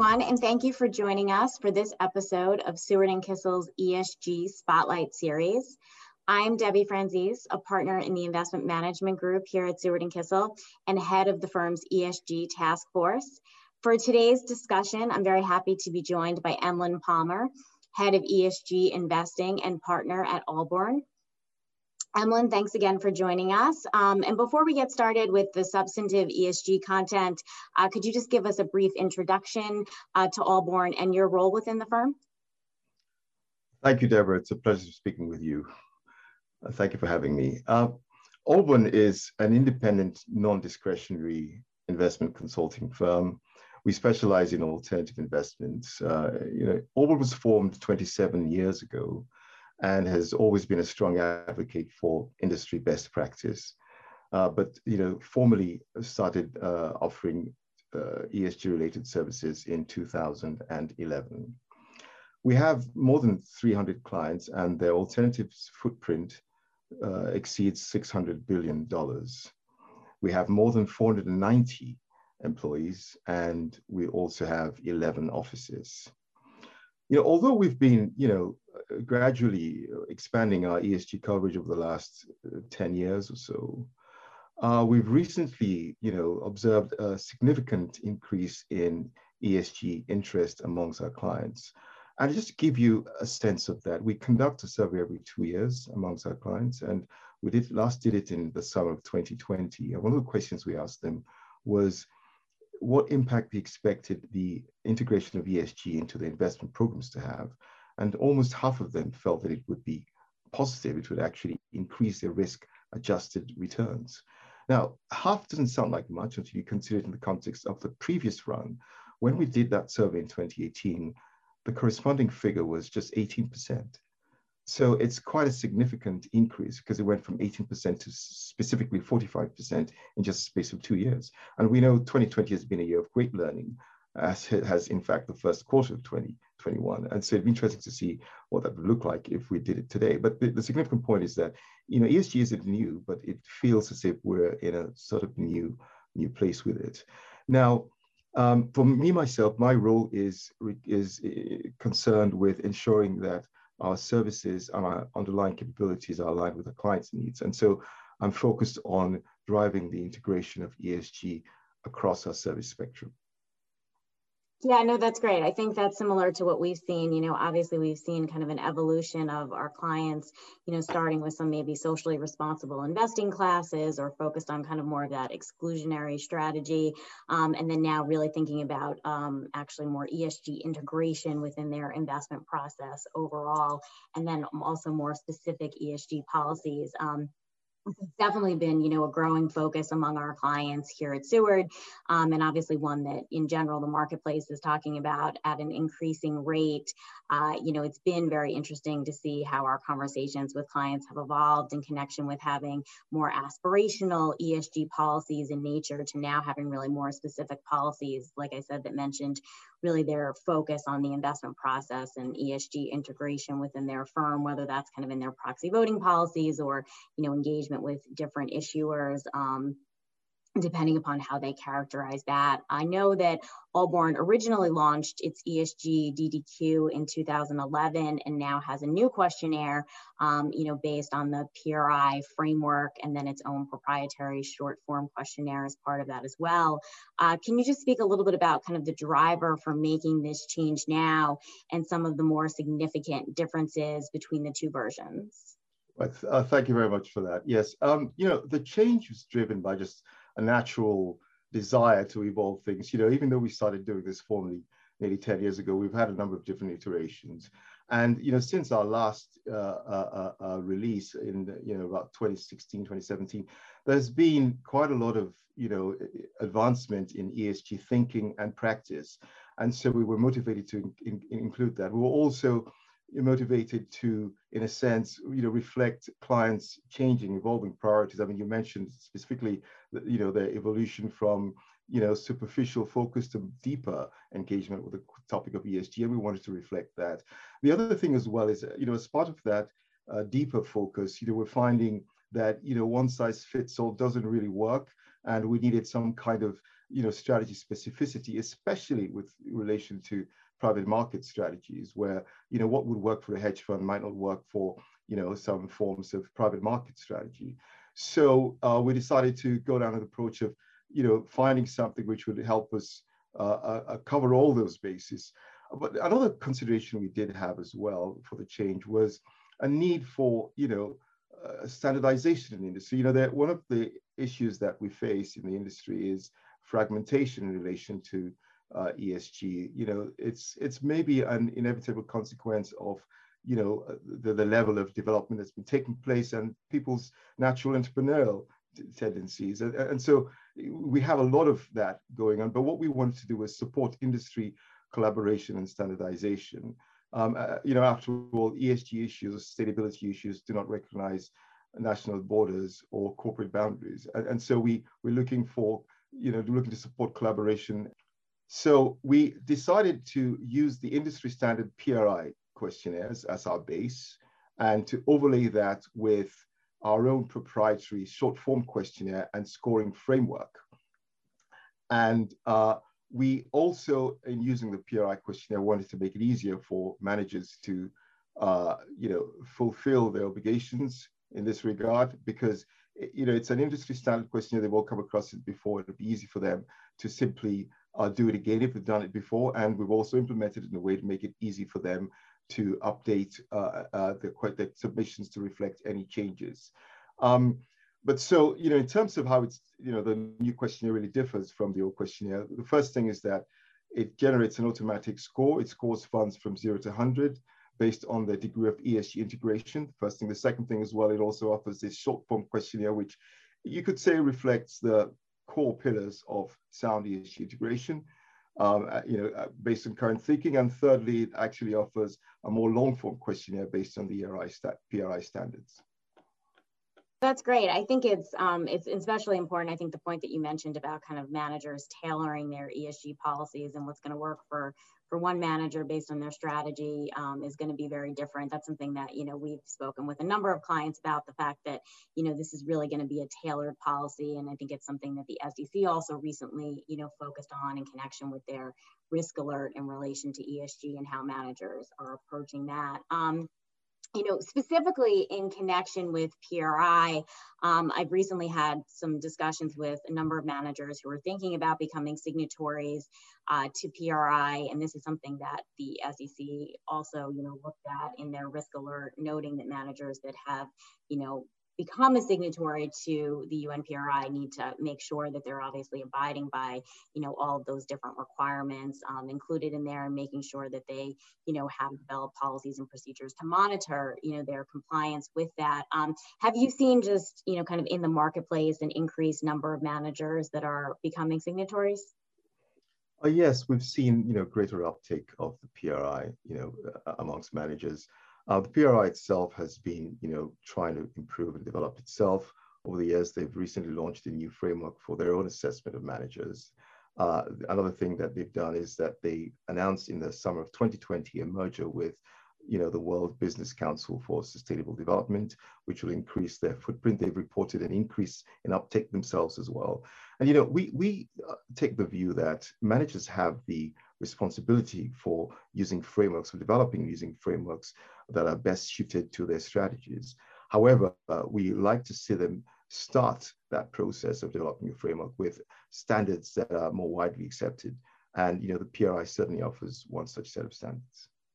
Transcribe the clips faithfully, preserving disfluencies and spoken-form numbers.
everyone, and thank you for joining us for this episode of Seward and Kissel's E S G Spotlight Series. I'm Debbie Franzese, a partner in the investment management group here at Seward and Kissel and head of the firm's E S G task force. For today's discussion, I'm very happy to be joined by Emlyn Palmer, head of E S G investing and partner at Allborn. Emlyn, thanks again for joining us. Um, and before we get started with the substantive E S G content, uh, could you just give us a brief introduction uh, to Allborn and your role within the firm? Thank you, Deborah. It's a pleasure speaking with you. Uh, thank you for having me. Uh, Allborn is an independent, non-discretionary investment consulting firm. We specialize in alternative investments. Uh, you know, Allborn was formed twenty-seven years ago and has always been a strong advocate for industry best practice. Uh, but, you know, formally started uh, offering uh, E S G-related services in two thousand eleven. We have more than three hundred clients, and their alternatives footprint uh, exceeds six hundred billion dollars. We have more than four hundred ninety employees, and we also have eleven offices. You know, although we've been, you know, gradually expanding our E S G coverage over the last ten years or so, uh, we've recently, you know, observed a significant increase in E S G interest amongst our clients. And just to give you a sense of that, we conduct a survey every two years amongst our clients, and we did last did it in the summer of twenty twenty. And one of the questions we asked them was what impact they expected the integration of E S G into the investment programs to have. And almost half of them felt that it would be positive, it would actually increase their risk-adjusted returns. Now, half doesn't sound like much until you consider it in the context of the previous run. When we did that survey in twenty eighteen, the corresponding figure was just eighteen percent. So it's quite a significant increase because it went from eighteen percent to specifically forty-five percent in just a space of two years. And we know twenty twenty has been a year of great learning, as it has in fact the first quarter of twenty twenty-one. And so it'd be interesting to see what that would look like if we did it today. But the, the significant point is that, you know, E S G isn't new, but it feels as if we're in a sort of new, new place with it. Now, um, for me, myself, my role is, is concerned with ensuring that our services and our underlying capabilities are aligned with the client's needs. And so I'm focused on driving the integration of E S G across our service spectrum. Yeah, no, that's great. I think that's similar to what we've seen. You know, obviously we've seen kind of an evolution of our clients, you know, starting with some maybe socially responsible investing classes or focused on kind of more of that exclusionary strategy. Um, and then now really thinking about um, actually more E S G integration within their investment process overall, and then also more specific E S G policies. Um, It's definitely been, you know, a growing focus among our clients here at Seward, um, and obviously one that in general the marketplace is talking about at an increasing rate. Uh, you know, it's been very interesting to see how our conversations with clients have evolved in connection with having more aspirational E S G policies in nature to now having really more specific policies, like I said, that mentioned really their focus on the investment process and E S G integration within their firm, whether that's kind of in their proxy voting policies or, you know, engagement with different issuers, um, depending upon how they characterize that. I know that Allborn originally launched its E S G D D Q in two thousand eleven and now has a new questionnaire, um, you know, based on the P R I framework and then its own proprietary short form questionnaire as part of that as well. Uh, can you just speak a little bit about kind of the driver for making this change now and some of the more significant differences between the two versions? Right. Uh, thank you very much for that. Yes, um, you know, the change was driven by just a natural desire to evolve things. You know, even though we started doing this formally nearly ten years ago, we've had a number of different iterations. And, you know, since our last uh, uh, uh, release in, the, you know, about twenty sixteen, twenty seventeen, there's been quite a lot of, you know, advancement in E S G thinking and practice. And so we were motivated to in, in include that. We were also motivated to, in a sense, you know, reflect clients' changing, evolving priorities. I mean, you mentioned specifically, you know, the evolution from, you know, superficial focus to deeper engagement with the topic of E S G, and we wanted to reflect that. The other thing as well is, you know, as part of that uh, deeper focus, you know, we're finding that, you know, one size fits all doesn't really work, and we needed some kind of you know, strategy specificity, especially with relation to private market strategies, where, you know, what would work for a hedge fund might not work for, you know, some forms of private market strategy. So uh, we decided to go down an approach of, you know, finding something which would help us uh, uh, cover all those bases. But another consideration we did have as well for the change was a need for, you know, uh, standardization in the industry. You know, that one of the issues that we face in the industry is fragmentation in relation to uh, E S G. You know, it's it's maybe an inevitable consequence of, you know, the, the level of development that's been taking place and people's natural entrepreneurial tendencies. And, and so we have a lot of that going on. But what we wanted to do was support industry collaboration and standardization. Um, uh, you know, after all, E S G issues or sustainability issues do not recognize national borders or corporate boundaries. And, and so we, we're looking for, you know, looking to support collaboration. So we decided to use the industry standard P R I questionnaires as our base and to overlay that with our own proprietary short form questionnaire and scoring framework. And uh, we also, in using the P R I questionnaire, wanted to make it easier for managers to, uh, you know, fulfill their obligations in this regard, because, you know, it's an industry standard questionnaire. They've all come across it before. It'll be easy for them to simply uh, do it again if they've done it before. And we've also implemented it in a way to make it easy for them to update uh, uh, the, the submissions to reflect any changes. Um, But so, you know, in terms of how it's, you know, the new questionnaire really differs from the old questionnaire, the first thing is that it generates an automatic score. It scores funds from zero to one hundred based on the degree of E S G integration. First thing. The second thing as well, it also offers this short form questionnaire, which you could say reflects the core pillars of sound E S G integration, um, you know, based on current thinking. And thirdly, it actually offers a more long form questionnaire based on the P R I standards. That's great. I think it's um, it's especially important. I think the point that you mentioned about kind of managers tailoring their E S G policies and what's going to work for for one manager based on their strategy um, is going to be very different. That's something that, you know, we've spoken with a number of clients about, the fact that, you know, this is really going to be a tailored policy. And I think it's something that the S E C also recently, you know, focused on in connection with their risk alert in relation to E S G and how managers are approaching that. Um, You know, specifically in connection with P R I, um, I've recently had some discussions with a number of managers who are thinking about becoming signatories uh, to P R I, and this is something that the S E C also, you know, looked at in their risk alert, noting that managers that have, you know, become a signatory to the U N P R I need to make sure that they're obviously abiding by, you know, all of those different requirements um, included in there, and making sure that they, you know, have developed policies and procedures to monitor, you know, their compliance with that. Um, have you seen just, you know, kind of in the marketplace an increased number of managers that are becoming signatories? Uh, yes, we've seen, you know, greater uptake of the P R I, you know, amongst managers. Uh, the P R I itself has been, you know, trying to improve and develop itself over the years. They've recently launched a new framework for their own assessment of managers. Uh, another thing that they've done is that they announced in the summer of twenty twenty a merger with, you know, the World Business Council for Sustainable Development, which will increase their footprint. They've reported an increase in uptake themselves as well. And, you know, we, we take the view that managers have the responsibility for using frameworks, for developing using frameworks that are best suited to their strategies. However, uh, we like to see them start that process of developing a framework with standards that are more widely accepted. And, you know, the P R I certainly offers one such set of standards.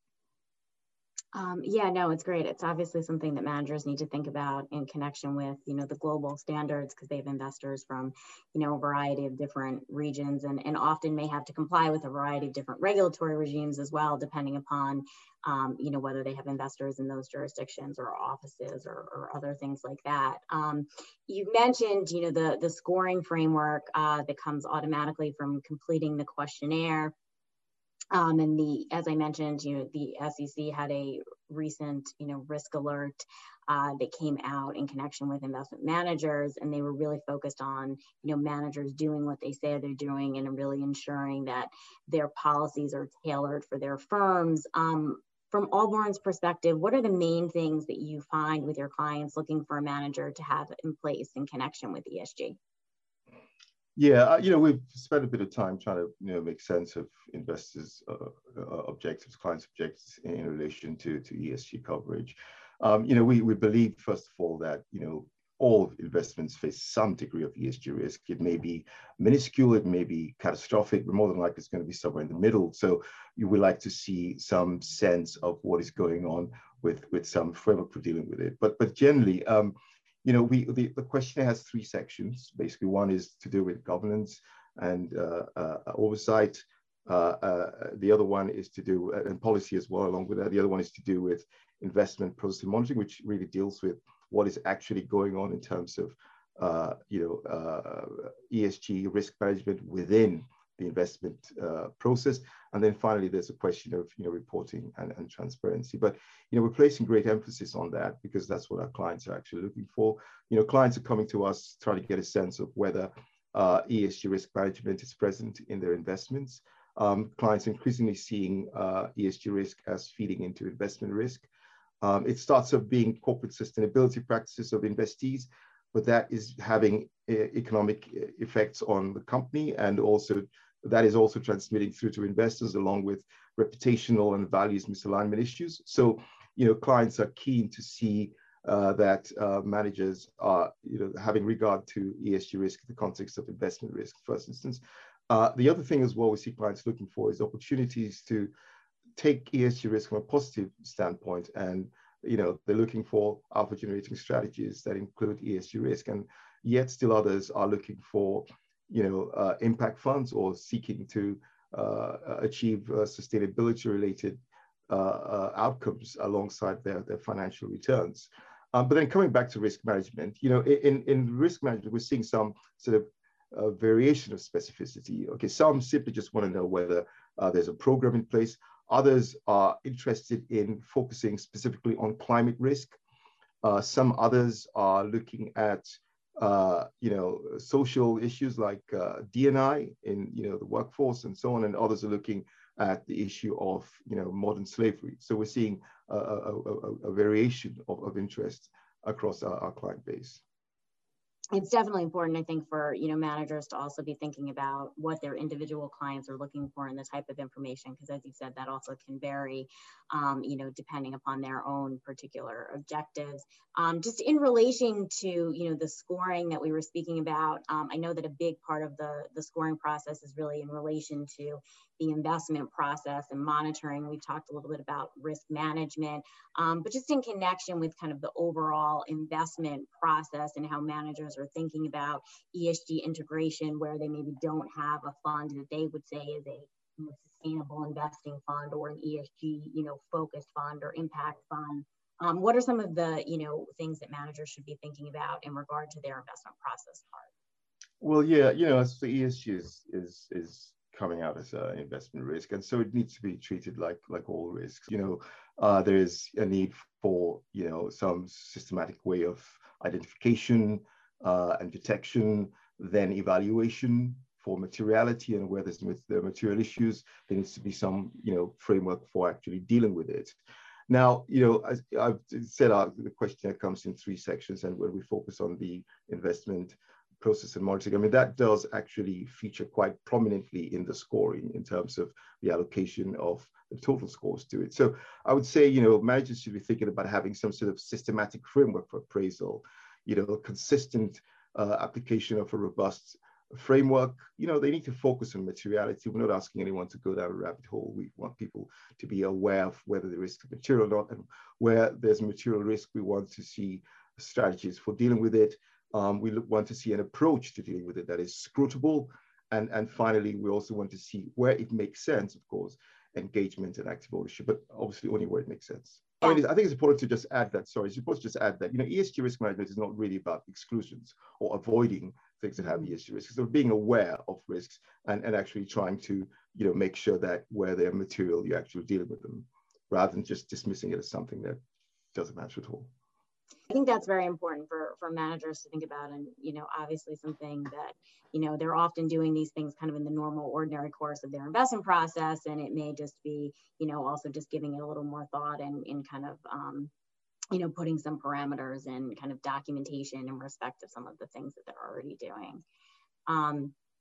Um, yeah, no, it's great. It's obviously something that managers need to think about in connection with, you know, the global standards, because they have investors from, you know, a variety of different regions, and, and often may have to comply with a variety of different regulatory regimes as well, depending upon, um, you know, whether they have investors in those jurisdictions or offices or, or other things like that. Um, you mentioned, you know, the, the scoring framework uh, that comes automatically from completing the questionnaire. Um, and the, as I mentioned, you know, the S E C had a recent, you know, risk alert uh, that came out in connection with investment managers, and they were really focused on, you know, managers doing what they say they're doing and really ensuring that their policies are tailored for their firms. Um, from Allborn's perspective, what are the main things that you find with your clients looking for a manager to have in place in connection with E S G? Yeah, uh, you know, we've spent a bit of time trying to, you know, make sense of investors' uh, uh, objectives, clients' objectives in, in relation to, to E S G coverage. Um, you know, we, we believe, first of all, that, you know, all investments face some degree of E S G risk. It may be minuscule, it may be catastrophic, but more than likely it's going to be somewhere in the middle. So you would like to see some sense of what is going on with, with some framework for dealing with it. But, but generally, um, you know, we the, the questionnaire has three sections. Basically, one is to do with governance and uh, uh, oversight. Uh, uh, the other one is to do, and policy as well, along with that. The other one is to do with investment process monitoring, which really deals with what is actually going on in terms of, uh, you know, uh, E S G risk management within the investment uh, process. And then finally, there's a question of, you know, reporting and, and transparency. But, you know, we're placing great emphasis on that because that's what our clients are actually looking for. You know, clients are coming to us trying to get a sense of whether uh, E S G risk management is present in their investments. Um, clients increasingly seeing uh, E S G risk as feeding into investment risk. Um, it starts off being corporate sustainability practices of investees, but that is having uh, economic effects on the company, and also that is also transmitting through to investors along with reputational and values misalignment issues. So, you know, clients are keen to see uh, that uh, managers are, you know, having regard to E S G risk in the context of investment risk, first instance. Uh, the other thing as well we see clients looking for is opportunities to take E S G risk from a positive standpoint, and you know they're looking for alpha generating strategies that include E S G risk, and yet still others are looking for you know uh, impact funds or seeking to uh, achieve uh, sustainability related uh, uh, outcomes alongside their, their financial returns. Um, but then coming back to risk management, you know in, in risk management we're seeing some sort of uh, variation of specificity. Okay, some simply just want to know whether uh, there's a program in place. Others are interested in focusing specifically on climate risk. Uh, some others are looking at, uh, you know, social issues like uh, D and I in, you know, the workforce and so on. And others are looking at the issue of, you know, modern slavery. So we're seeing a, a, a, a variation of, of interest across our, our client base. It's definitely important, I think, for you know managers to also be thinking about what their individual clients are looking for in the type of information, because as you said, that also can vary, um, you know, depending upon their own particular objectives. Um, just in relation to you know the scoring that we were speaking about, um, I know that a big part of the the scoring process is really in relation to the investment process and monitoring. We've talked a little bit about risk management, um, but just in connection with kind of the overall investment process and how managers are thinking about E S G integration, where they maybe don't have a fund that they would say is a you know, sustainable investing fund or an E S G, you know, focused fund or impact fund. Um, what are some of the, you know, things that managers should be thinking about in regard to their investment process part? Well, yeah, you know, so E S G is is is coming out as an investment risk, and so it needs to be treated like like all risks. You know, uh, there is a need for you know some systematic way of identification uh, and detection, then evaluation for materiality, and where there's the material issues, there needs to be some you know framework for actually dealing with it. Now, you know, as I've said, uh, the questionnaire comes in three sections, and when we focus on the investment process and monitoring, I mean, that does actually feature quite prominently in the scoring in terms of the allocation of the total scores to it. So I would say, you know, managers should be thinking about having some sort of systematic framework for appraisal, you know, consistent uh, application of a robust framework. You know, they need to focus on materiality. We're not asking anyone to go down a rabbit hole. We want people to be aware of whether there is material or not, and where there's material risk, we want to see strategies for dealing with it. Um, we look, want to see an approach to dealing with it that is scrutable. And, and finally, we also want to see where it makes sense, of course, engagement and active ownership, but obviously only where it makes sense. Yeah. I mean, I think it's important to just add that, sorry, it's important to just add that, you know, E S G risk management is not really about exclusions or avoiding things that have mm-hmm. E S G risks. So being aware of risks and, and actually trying to, you know, make sure that where they're material, you're actually dealing with them, rather than just dismissing it as something that doesn't matter at all. I think that's very important for, for managers to think about, and, you know, obviously something that, you know, they're often doing these things kind of in the normal, ordinary course of their investment process. And it may just be, you know, also just giving it a little more thought and in kind of, um, you know, putting some parameters and kind of documentation in respect of some of the things that they're already doing. Um,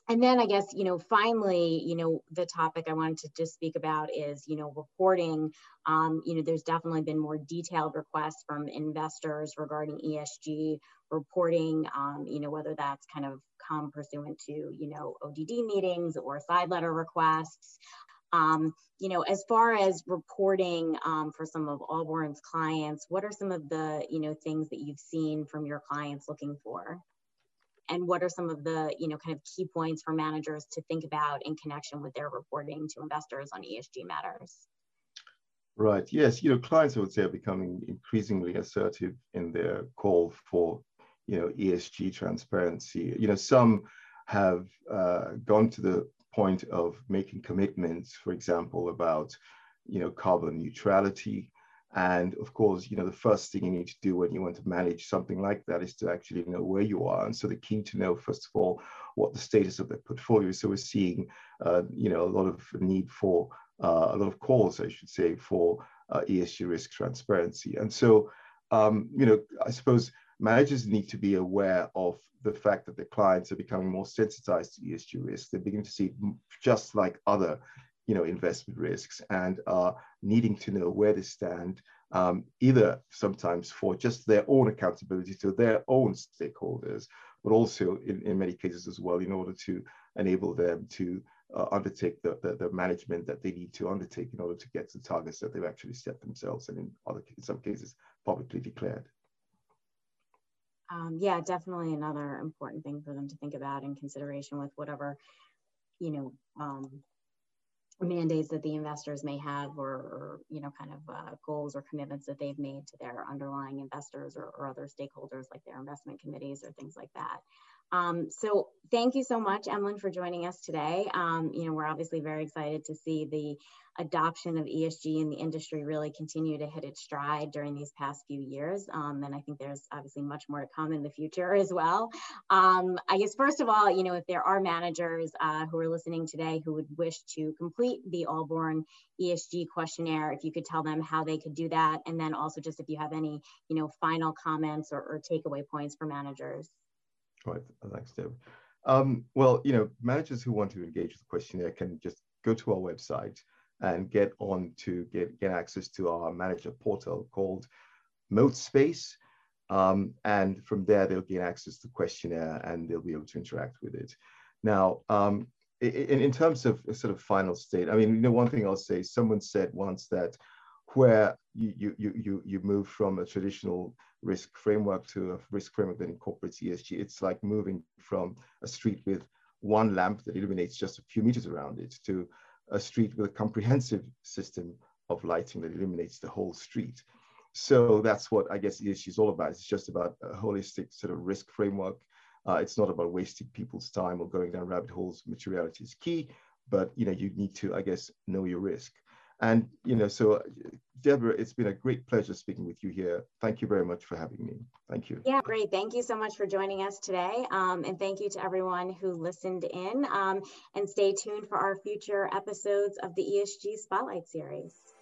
And then I guess, you know, finally, you know, the topic I wanted to just speak about is, you know, reporting. Um, you know, there's definitely been more detailed requests from investors regarding E S G reporting, um, you know, whether that's kind of come pursuant to, you know, O D D meetings or side letter requests. Um, you know, as far as reporting um, for some of Allborn's clients, what are some of the, you know, things that you've seen from your clients looking for? And what are some of the, you know, kind of key points for managers to think about in connection with their reporting to investors on E S G matters? Right. Yes. You know, clients, I would say, are becoming increasingly assertive in their call for, you know, E S G transparency. You know, some have uh, gone to the point of making commitments, for example, about, you know, carbon neutrality. And of course, you know, the first thing you need to do when you want to manage something like that is to actually know where you are. And so they're keen to know, first of all, what the status of their portfolio is. So we're seeing, uh, you know, a lot of need for, uh, a lot of calls, I should say, for uh, E S G risk transparency. And so, um, you know, I suppose managers need to be aware of the fact that their clients are becoming more sensitized to E S G risks. They're beginning to see it just like other, you know, investment risks, and are needing to know where they stand, um, either sometimes for just their own accountability to their own stakeholders, but also in, in many cases as well, in order to enable them to uh, undertake the, the, the management that they need to undertake in order to get to the targets that they've actually set themselves, and in other, in some cases, publicly declared. Um, yeah, definitely another important thing for them to think about in consideration with whatever, you know, um, mandates that the investors may have, or, or you know, kind of uh, goals or commitments that they've made to their underlying investors or, or other stakeholders like their investment committees or things like that. Um, so thank you so much, Emlyn, for joining us today. Um, you know, we're obviously very excited to see the adoption of E S G in the industry really continue to hit its stride during these past few years. Um, and I think there's obviously much more to come in the future as well. Um, I guess, first of all, you know, if there are managers uh, who are listening today who would wish to complete the Allborn E S G questionnaire, if you could tell them how they could do that. And then also just if you have any, you know, final comments or, or takeaway points for managers. Right, thanks, Deb. Um, well, you know, managers who want to engage with the questionnaire can just go to our website and get on to get, get access to our manager portal called MoatSpace. Um, and from there, they'll gain access to the questionnaire and they'll be able to interact with it. Now, um, in, in terms of a sort of final state, I mean, you know, one thing I'll say, someone said once that where you, you, you, you move from a traditional risk framework to a risk framework that incorporates E S G, it's like moving from a street with one lamp that illuminates just a few meters around it to a street with a comprehensive system of lighting that illuminates the whole street. So that's what I guess E S G is all about. It's just about a holistic sort of risk framework. Uh, it's not about wasting people's time or going down rabbit holes. Materiality is key, but you know, you need to, I guess, know your risk. And, you know, so Deborah, it's been a great pleasure speaking with you here. Thank you very much for having me. Thank you. Yeah, great. Thank you so much for joining us today. Um, and thank you to everyone who listened in, um, and stay tuned for our future episodes of the E S G Spotlight series.